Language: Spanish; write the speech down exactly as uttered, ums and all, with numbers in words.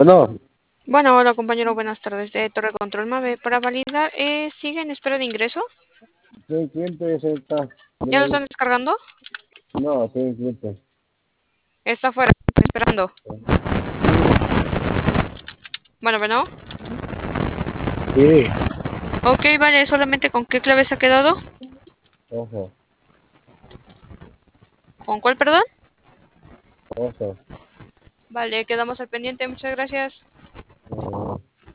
No, Bueno, hola compañero, buenas tardes de Torre Control Mave. Para validar, eh, ¿sigue en espera de ingreso? soy cliente, señorita. ¿Ya lo Mire, están descargando? no, soy cliente. Está afuera, esperando. Bueno, bueno. Sí, Ok, vale, solamente con qué clave se ha quedado. ojo, ¿Con cuál, perdón? ojo. Vale, quedamos al pendiente, muchas gracias. Eh,